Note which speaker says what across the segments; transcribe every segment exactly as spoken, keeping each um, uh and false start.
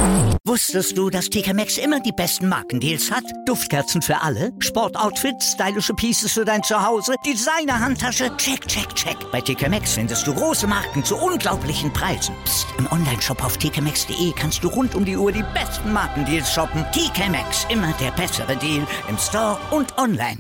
Speaker 1: Wusstest du, dass T K Maxx immer die besten Markendeals hat? Duftkerzen für alle, Sportoutfits, stylische Pieces für dein Zuhause, Designer-Handtasche, check, check, check. Bei T K Maxx findest du große Marken zu unglaublichen Preisen. Psst. Im Onlineshop auf t k maxx punkt d e kannst du rund um die Uhr die besten Markendeals shoppen. T K Maxx, immer der bessere Deal im Store und online.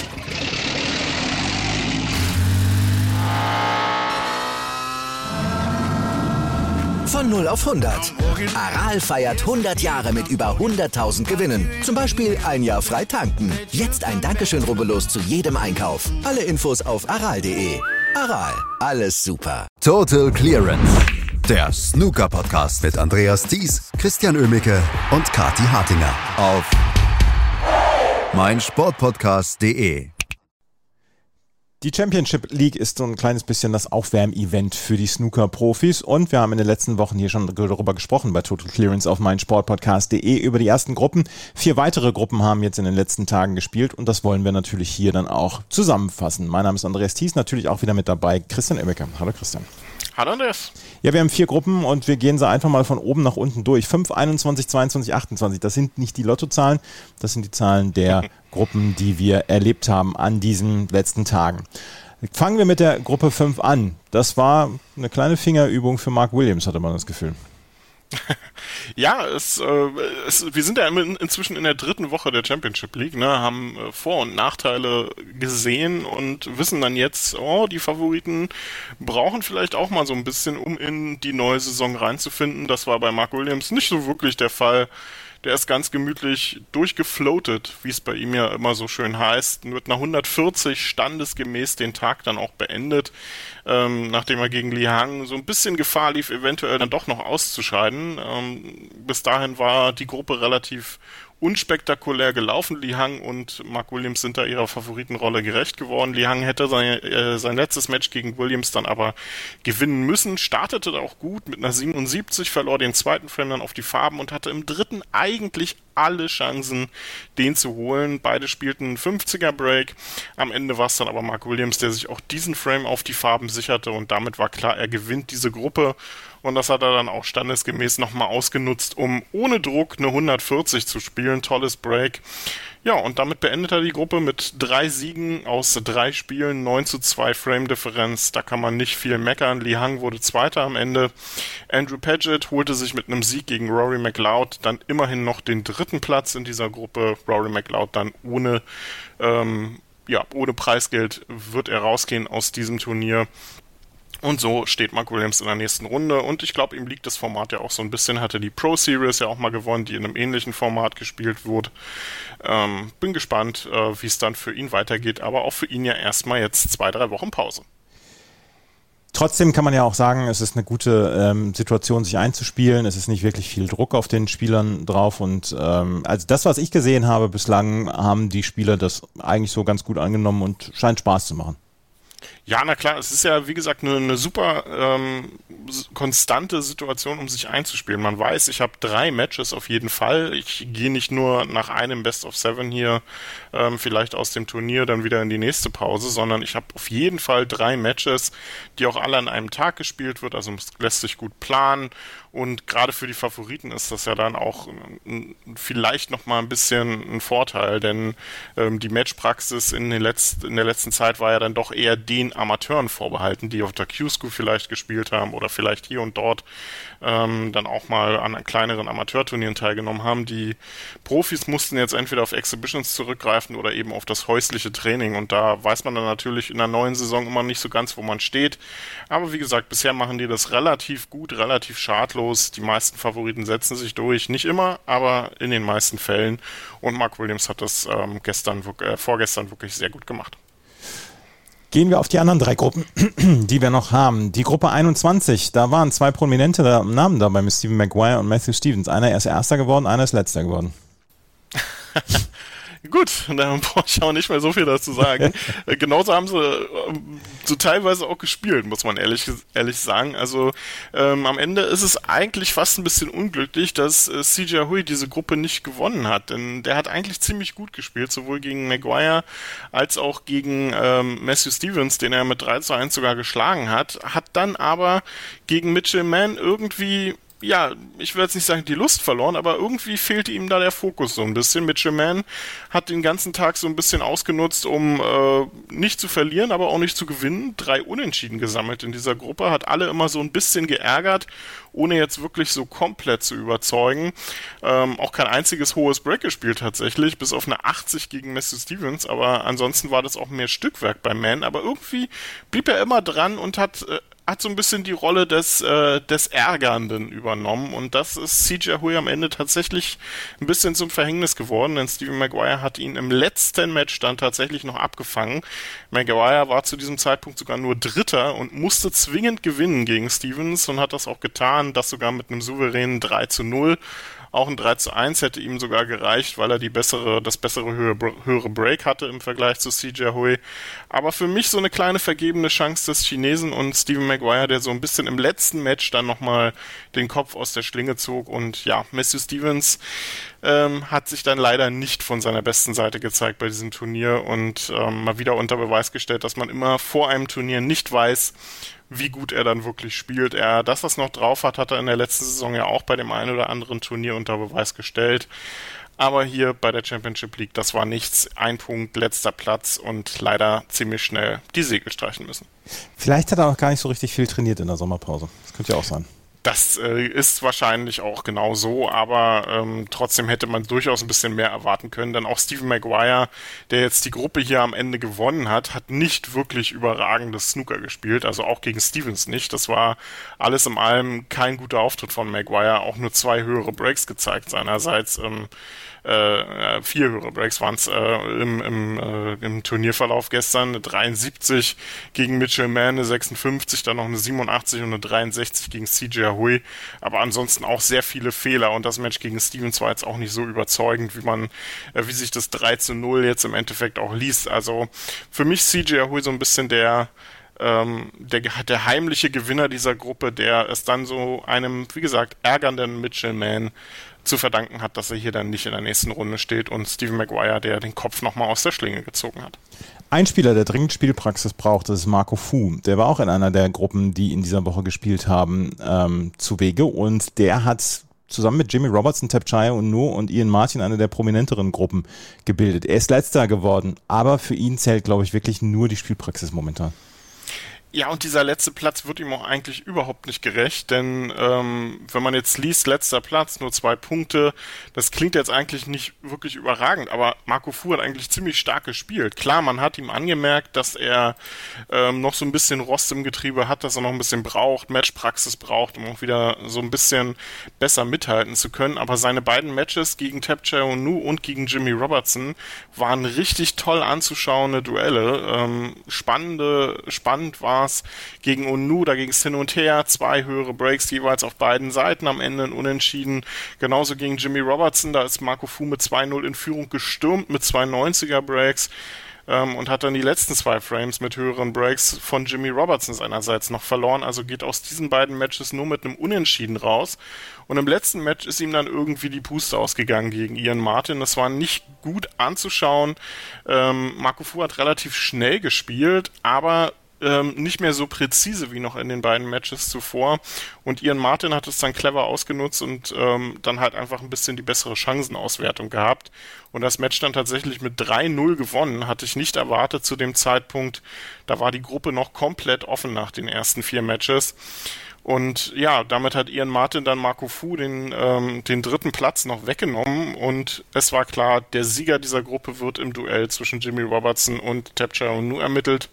Speaker 2: Von null auf hundert. Aral feiert hundert Jahre mit über hunderttausend Gewinnen. Zum Beispiel ein Jahr frei tanken. Jetzt ein Dankeschön, rubbellos zu jedem Einkauf. Alle Infos auf aral punkt de. Aral, alles super.
Speaker 3: Total Clearance. Der Snooker-Podcast mit Andreas Thies, Christian Oemicke und Kathi Hartinger. Auf meinsportpodcast punkt de.
Speaker 4: Die Championship League ist so ein kleines bisschen das Aufwärm-Event für die Snooker-Profis und wir haben in den letzten Wochen hier schon darüber gesprochen bei Total Clearance auf meinsportpodcast punkt de über die ersten Gruppen. Vier weitere Gruppen haben jetzt in den letzten Tagen gespielt und das wollen wir natürlich hier dann auch zusammenfassen. Mein Name ist Andreas Thies, natürlich auch wieder mit dabei Christian Oemicke. Hallo Christian.
Speaker 5: Hallo Andreas.
Speaker 4: Ja, wir haben vier Gruppen und wir gehen sie einfach mal von oben nach unten durch. fünf, einundzwanzig, zweiundzwanzig, achtundzwanzig. Das sind nicht die Lottozahlen, das sind die Zahlen der Gruppen, die wir erlebt haben an diesen letzten Tagen. Fangen wir mit der Gruppe fünf an. Das war eine kleine Fingerübung für Mark Williams, hatte man das Gefühl.
Speaker 5: Ja, es, äh, es, wir sind ja in, inzwischen in der dritten Woche der Championship League, ne, haben äh, Vor- und Nachteile gesehen und wissen dann jetzt, oh, die Favoriten brauchen vielleicht auch mal so ein bisschen, um in die neue Saison reinzufinden. Das war bei Mark Williams nicht so wirklich der Fall. Der ist ganz gemütlich durchgefloatet, wie es bei ihm ja immer so schön heißt, mit einer hundertvierzig standesgemäß den Tag dann auch beendet, ähm, nachdem er gegen Li Hang so ein bisschen Gefahr lief, eventuell dann doch noch auszuscheiden. Ähm, bis dahin war die Gruppe relativ unspektakulär gelaufen. Li Hang und Mark Williams sind da ihrer Favoritenrolle gerecht geworden. Li Hang hätte sein, äh, sein letztes Match gegen Williams dann aber gewinnen müssen, startete da auch gut mit einer siebenundsiebzig, verlor den zweiten Frame dann auf die Farben und hatte im dritten eigentlich alle Chancen, den zu holen. Beide spielten einen fünfziger Break. Am Ende war es dann aber Mark Williams, der sich auch diesen Frame auf die Farben sicherte und damit war klar, er gewinnt diese Gruppe. Und das hat er dann auch standesgemäß nochmal ausgenutzt, um ohne Druck eine hundertvierzig zu spielen. Tolles Break. Ja, und damit beendet er die Gruppe mit drei Siegen aus drei Spielen, neun zu zwei Frame-Differenz. Da kann man nicht viel meckern. Li Hang wurde Zweiter am Ende. Andrew Paget holte sich mit einem Sieg gegen Rory McLeod dann immerhin noch den dritten Platz in dieser Gruppe. Rory McLeod dann ohne, ähm, ja, ohne Preisgeld wird er rausgehen aus diesem Turnier. Und so steht Mark Williams in der nächsten Runde und ich glaube, ihm liegt das Format ja auch so ein bisschen, hatte die Pro Series ja auch mal gewonnen, die in einem ähnlichen Format gespielt wurde. Ähm, bin gespannt, äh, wie es dann für ihn weitergeht, aber auch für ihn ja erstmal jetzt zwei, drei Wochen Pause.
Speaker 4: Trotzdem kann man ja auch sagen, es ist eine gute ähm, Situation, sich einzuspielen. Es ist nicht wirklich viel Druck auf den Spielern drauf und ähm, also das, was ich gesehen habe bislang, haben die Spieler das eigentlich so ganz gut angenommen und scheint Spaß zu machen.
Speaker 5: Ja, na klar, es ist ja, wie gesagt, eine, eine super ähm, konstante Situation, um sich einzuspielen. Man weiß, ich habe drei Matches auf jeden Fall. Ich gehe nicht nur nach einem Best of Seven hier ähm, vielleicht aus dem Turnier dann wieder in die nächste Pause, sondern ich habe auf jeden Fall drei Matches, die auch alle an einem Tag gespielt wird. Also es lässt sich gut planen und gerade für die Favoriten ist das ja dann auch ein, vielleicht nochmal ein bisschen ein Vorteil, denn ähm, die Matchpraxis in, den Letzt, in der letzten Zeit war ja dann doch eher den Amateuren vorbehalten, die auf der Q-School vielleicht gespielt haben oder vielleicht hier und dort ähm, dann auch mal an kleineren Amateurturnieren teilgenommen haben. Die Profis mussten jetzt entweder auf Exhibitions zurückgreifen oder eben auf das häusliche Training und da weiß man dann natürlich in der neuen Saison immer nicht so ganz, wo man steht. Aber wie gesagt, bisher machen die das relativ gut, relativ schadlos. Die meisten Favoriten setzen sich durch, nicht immer, aber in den meisten Fällen und Mark Williams hat das ähm, gestern, äh, vorgestern wirklich sehr gut gemacht.
Speaker 4: Gehen wir auf die anderen drei Gruppen, die wir noch haben. Die Gruppe einundzwanzig, da waren zwei prominente Namen dabei mit Stephen Maguire und Matthew Stevens. Einer ist Erster geworden, einer ist Letzter geworden.
Speaker 5: Gut, da brauche ich auch nicht mehr so viel dazu sagen. Genauso haben sie äh, so teilweise auch gespielt, muss man ehrlich ehrlich sagen. Also ähm, am Ende ist es eigentlich fast ein bisschen unglücklich, dass äh, C J Hui diese Gruppe nicht gewonnen hat, denn der hat eigentlich ziemlich gut gespielt, sowohl gegen Maguire als auch gegen ähm, Matthew Stevens, den er mit drei zu eins sogar geschlagen hat, hat dann aber gegen Mitchell Mann irgendwie ja, ich will jetzt nicht sagen, die Lust verloren, aber irgendwie fehlte ihm da der Fokus so ein bisschen. Mitchell Mann hat den ganzen Tag so ein bisschen ausgenutzt, um äh, nicht zu verlieren, aber auch nicht zu gewinnen. Drei Unentschieden gesammelt in dieser Gruppe, hat alle immer so ein bisschen geärgert, ohne jetzt wirklich so komplett zu überzeugen. Ähm, auch kein einziges hohes Break gespielt tatsächlich, bis auf eine achtzig gegen Matthew Stevens, aber ansonsten war das auch mehr Stückwerk bei Mann, aber irgendwie blieb er immer dran und hat äh, hat so ein bisschen die Rolle des, äh, des Ärgernden übernommen und das ist C J Hui am Ende tatsächlich ein bisschen zum Verhängnis geworden, denn Stephen Maguire hat ihn im letzten Match dann tatsächlich noch abgefangen. Maguire war zu diesem Zeitpunkt sogar nur Dritter und musste zwingend gewinnen gegen Stevens und hat das auch getan, das sogar mit einem souveränen drei zu null. Auch ein drei zu eins hätte ihm sogar gereicht, weil er die bessere, das bessere höhere, höhere Break hatte im Vergleich zu C J Hui. Aber für mich so eine kleine vergebene Chance des Chinesen und Stephen Maguire, der so ein bisschen im letzten Match dann nochmal den Kopf aus der Schlinge zog. Und ja, Matthew Stevens ähm, hat sich dann leider nicht von seiner besten Seite gezeigt bei diesem Turnier und ähm, mal wieder unter Beweis gestellt, dass man immer vor einem Turnier nicht weiß, wie gut er dann wirklich spielt. Er, dass das noch drauf hat, hat er in der letzten Saison ja auch bei dem einen oder anderen Turnier unter Beweis gestellt. Aber hier bei der Championship League, das war nichts. Ein Punkt, letzter Platz und leider ziemlich schnell die Segel streichen müssen.
Speaker 4: Vielleicht hat er auch gar nicht so richtig viel trainiert in der Sommerpause. Das könnte ja auch sein.
Speaker 5: Das äh, ist wahrscheinlich auch genau so, aber ähm, trotzdem hätte man durchaus ein bisschen mehr erwarten können, denn auch Stephen Maguire, der jetzt die Gruppe hier am Ende gewonnen hat, hat nicht wirklich überragendes Snooker gespielt, also auch gegen Stevens nicht. Das war alles in allem kein guter Auftritt von Maguire, auch nur zwei höhere Breaks gezeigt seinerseits. Ähm, Äh, vier höhere Breaks waren es äh, im, im, äh, im Turnierverlauf gestern, eine dreiundsiebzig gegen Mitchell Mann, eine sechsundfünfzig, dann noch eine siebenundachtzig und eine dreiundsechzig gegen C J Hui, aber ansonsten auch sehr viele Fehler und das Match gegen Stevens war jetzt auch nicht so überzeugend, wie man, äh, wie sich das drei zu null jetzt im Endeffekt auch liest. Also für mich C J Hui so ein bisschen der Ähm, der, der heimliche Gewinner dieser Gruppe, der es dann so einem, wie gesagt, ärgernden Mitchell Mann zu verdanken hat, dass er hier dann nicht in der nächsten Runde steht und Stephen Maguire, der den Kopf nochmal aus der Schlinge gezogen hat.
Speaker 4: Ein Spieler, der dringend Spielpraxis braucht, das ist Marco Fu. Der war auch in einer der Gruppen, die in dieser Woche gespielt haben, ähm, zuwege und der hat zusammen mit Jimmy Robertson, Tapchaya und Nu und Ian Martin eine der prominenteren Gruppen gebildet. Er ist Letzter geworden, aber für ihn zählt, glaube ich, wirklich nur die Spielpraxis momentan.
Speaker 5: Ja, und dieser letzte Platz wird ihm auch eigentlich überhaupt nicht gerecht, denn ähm, wenn man jetzt liest, letzter Platz, nur zwei Punkte, das klingt jetzt eigentlich nicht wirklich überragend, aber Marco Fu hat eigentlich ziemlich stark gespielt. Klar, man hat ihm angemerkt, dass er ähm, noch so ein bisschen Rost im Getriebe hat, dass er noch ein bisschen braucht, Matchpraxis braucht, um auch wieder so ein bisschen besser mithalten zu können, aber seine beiden Matches gegen Tapchaya und Nu und gegen Jimmy Robertson waren richtig toll anzuschauende Duelle, ähm, spannende, spannend war gegen Onu, da ging es hin und her, zwei höhere Breaks jeweils auf beiden Seiten, am Ende ein Unentschieden. Genauso gegen Jimmy Robertson, da ist Marco Fu mit zwei null in Führung gestürmt mit zwei neunziger Breaks ähm, und hat dann die letzten zwei Frames mit höheren Breaks von Jimmy Robertson seinerseits noch verloren, also geht aus diesen beiden Matches nur mit einem Unentschieden raus. Und im letzten Match ist ihm dann irgendwie die Puste ausgegangen gegen Ian Martin. Das war nicht gut anzuschauen. Ähm, Marco Fu hat relativ schnell gespielt, aber Ähm, nicht mehr so präzise wie noch in den beiden Matches zuvor und Ian Martin hat es dann clever ausgenutzt und ähm, dann halt einfach ein bisschen die bessere Chancenauswertung gehabt und das Match dann tatsächlich mit drei null gewonnen, hatte ich nicht erwartet zu dem Zeitpunkt, da war die Gruppe noch komplett offen nach den ersten vier Matches und ja, damit hat Ian Martin dann Marco Fu den, ähm, den dritten Platz noch weggenommen und es war klar, der Sieger dieser Gruppe wird im Duell zwischen Jimmy Robertson und Tapchaya und Nu ermittelt.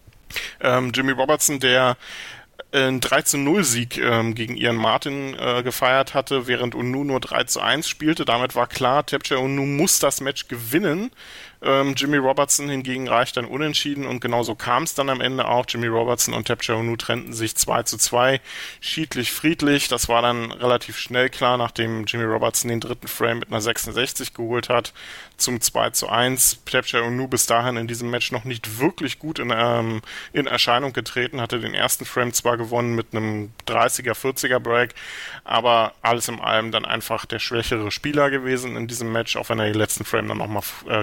Speaker 5: Ähm, Jimmy Robertson, der einen drei zu null Sieg ähm, gegen Ian Martin äh, gefeiert hatte, während Onu nur drei zu eins spielte. Damit war klar, Tapchaya und Nu muss das Match gewinnen. Ähm, Jimmy Robertson hingegen reicht dann unentschieden und genauso kam es dann am Ende auch. Jimmy Robertson und Tapchaya und Nu trennten sich zwei zu zwei, schiedlich friedlich. Das war dann relativ schnell klar, nachdem Jimmy Robertson den dritten Frame mit einer sechsundsechzig geholt hat zum zwei zu eins. Tapchaya und Nu bis dahin in diesem Match noch nicht wirklich gut in, ähm, in Erscheinung getreten, hatte den ersten Frame zwar gewonnen mit einem dreißiger, vierziger Break, aber alles in allem dann einfach der schwächere Spieler gewesen in diesem Match, auch wenn er den letzten Frame dann nochmal äh, gewonnen hat.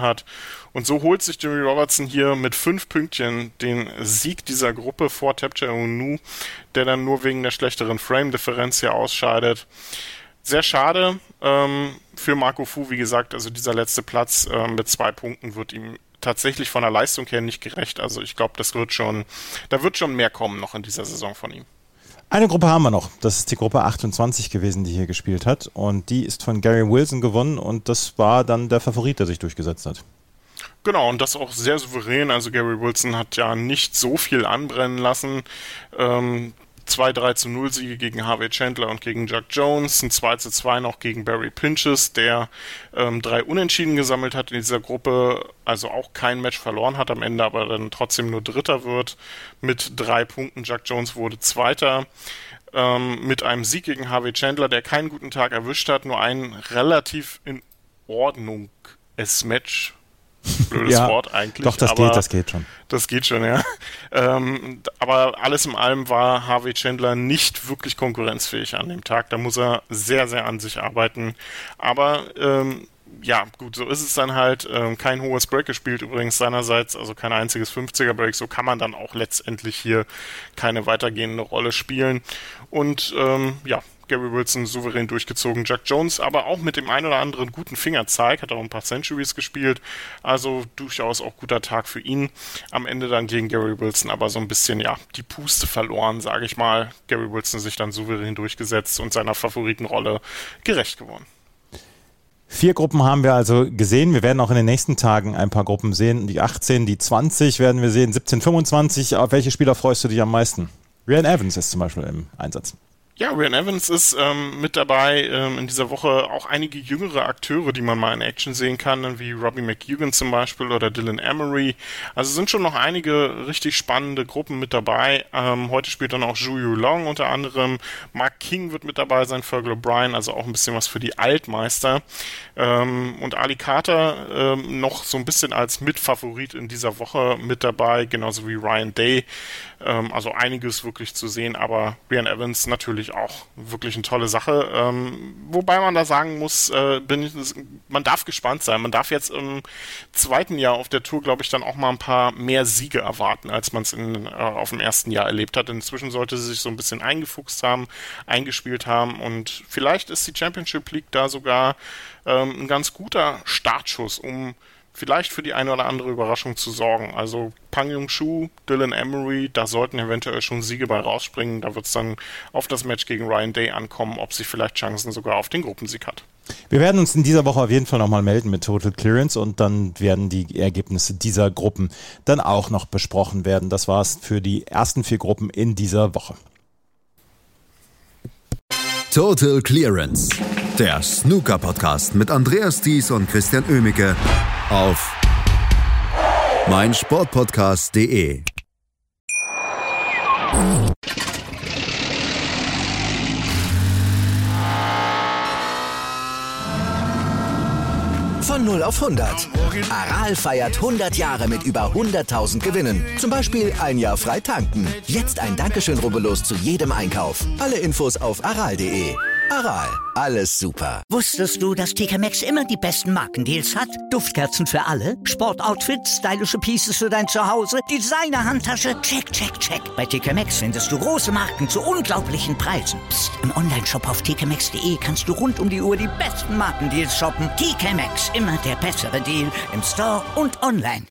Speaker 5: hat. Und so holt sich Jimmy Robertson hier mit fünf Pünktchen den Sieg dieser Gruppe vor Tapcha Unu, der dann nur wegen der schlechteren Frame-Differenz hier ausscheidet. Sehr schade ähm, für Marco Fu, wie gesagt, also dieser letzte Platz äh, mit zwei Punkten wird ihm tatsächlich von der Leistung her nicht gerecht. Also ich glaube, das wird schon, da wird schon mehr kommen noch in dieser Saison von ihm.
Speaker 4: Eine Gruppe haben wir noch. Das ist die Gruppe achtundzwanzig gewesen, die hier gespielt hat. Und die ist von Gary Wilson gewonnen und das war dann der Favorit, der sich durchgesetzt hat.
Speaker 5: Genau, und das auch sehr souverän. Also Gary Wilson hat ja nicht so viel anbrennen lassen. Ähm, zwei drei zu null Siege gegen Harvey Chandler und gegen Jack Jones, ein zwei zu zwei noch gegen Barry Pinches, der ähm, drei Unentschieden gesammelt hat in dieser Gruppe, also auch kein Match verloren hat am Ende, aber dann trotzdem nur Dritter wird mit drei Punkten. Jack Jones wurde Zweiter ähm, mit einem Sieg gegen Harvey Chandler, der keinen guten Tag erwischt hat, nur ein relativ in Ordnung es Match. Blödes
Speaker 4: ja,
Speaker 5: Wort eigentlich.
Speaker 4: Doch, das
Speaker 5: aber
Speaker 4: geht, das geht schon.
Speaker 5: Das geht schon, ja. Ähm, aber alles in allem war Harvey Chandler nicht wirklich konkurrenzfähig an dem Tag. Da muss er sehr, sehr an sich arbeiten. Aber ähm, ja, gut, so ist es dann halt. Ähm, kein hohes Break gespielt übrigens seinerseits, also kein einziges fünfziger Break. So kann man dann auch letztendlich hier keine weitergehende Rolle spielen. Und ähm, ja, Gary Wilson souverän durchgezogen. Jack Jones aber auch mit dem einen oder anderen guten Fingerzeig, hat auch ein paar Centuries gespielt, also durchaus auch guter Tag für ihn. Am Ende dann gegen Gary Wilson aber so ein bisschen, ja, die Puste verloren, sage ich mal. Gary Wilson sich dann souverän durchgesetzt und seiner Favoritenrolle gerecht geworden.
Speaker 4: Vier Gruppen haben wir also gesehen. Wir werden auch in den nächsten Tagen ein paar Gruppen sehen. Die achtzehn, die zwanzig werden wir sehen, siebzehn, fünfundzwanzig. Auf welche Spieler freust du dich am meisten? Ryan Evans ist zum Beispiel im Einsatz.
Speaker 5: Ja, Ryan Evans ist ähm, mit dabei, ähm, in dieser Woche auch einige jüngere Akteure, die man mal in Action sehen kann, wie Robbie McEwen zum Beispiel oder Dylan Emery. Also sind schon noch einige richtig spannende Gruppen mit dabei. Ähm, heute spielt dann auch Zhu Yulong unter anderem. Mark King wird mit dabei sein, Fergal O'Brien, also auch ein bisschen was für die Altmeister. Ähm, und Ali Carter ähm, noch so ein bisschen als Mitfavorit in dieser Woche mit dabei, genauso wie Ryan Day. Ähm, also einiges wirklich zu sehen, aber Ryan Evans natürlich auch wirklich eine tolle Sache. Ähm, wobei man da sagen muss, äh, bin ich, man darf gespannt sein. Man darf jetzt im zweiten Jahr auf der Tour, glaube ich, dann auch mal ein paar mehr Siege erwarten, als man es äh, auf dem ersten Jahr erlebt hat. Inzwischen sollte sie sich so ein bisschen eingefuchst haben, eingespielt haben und vielleicht ist die Championship League da sogar ähm, ein ganz guter Startschuss, um vielleicht für die eine oder andere Überraschung zu sorgen. Also Pang Jung-Shu, Dylan Emery, da sollten eventuell schon Siege bei rausspringen. Da wird es dann auf das Match gegen Ryan Day ankommen, ob sie vielleicht Chancen sogar auf den Gruppensieg hat.
Speaker 4: Wir werden uns in dieser Woche auf jeden Fall nochmal melden mit Total Clearance und dann werden die Ergebnisse dieser Gruppen dann auch noch besprochen werden. Das war's für die ersten vier Gruppen in dieser Woche.
Speaker 3: Total Clearance, der Snooker-Podcast mit Andreas Thies und Christian Oemicke auf meinsportpodcast punkt de.
Speaker 2: Von null auf hundert. Aral feiert hundert Jahre mit über hunderttausend Gewinnen. Zum Beispiel ein Jahr frei tanken. Jetzt ein Dankeschön, rubbellos zu jedem Einkauf. Alle Infos auf aral punkt de. Aral, alles super.
Speaker 1: Wusstest du, dass T K Maxx immer die besten Markendeals hat? Duftkerzen für alle, Sportoutfits, stylische Pieces für dein Zuhause, Designer-Handtasche, check, check, check. Bei T K Maxx findest du große Marken zu unglaublichen Preisen. Psst. Im Onlineshop auf t k maxx punkt de kannst du rund um die Uhr die besten Markendeals shoppen. T K Maxx, immer der bessere Deal im Store und online.